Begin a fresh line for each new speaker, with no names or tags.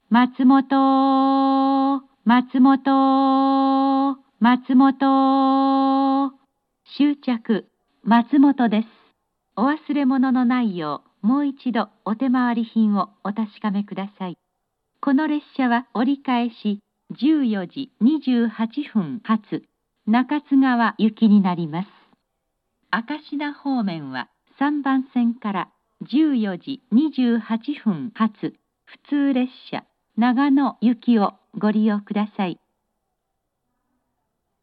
松本、松本、松本。終着、松本です。お忘れ物のないよう、もう一度お手回り品をお確かめください。この列車は折り返し14時28分発、中津川行きになります。明石名方面は3番線から14時28分発、普通列車長野行きをご利用ください。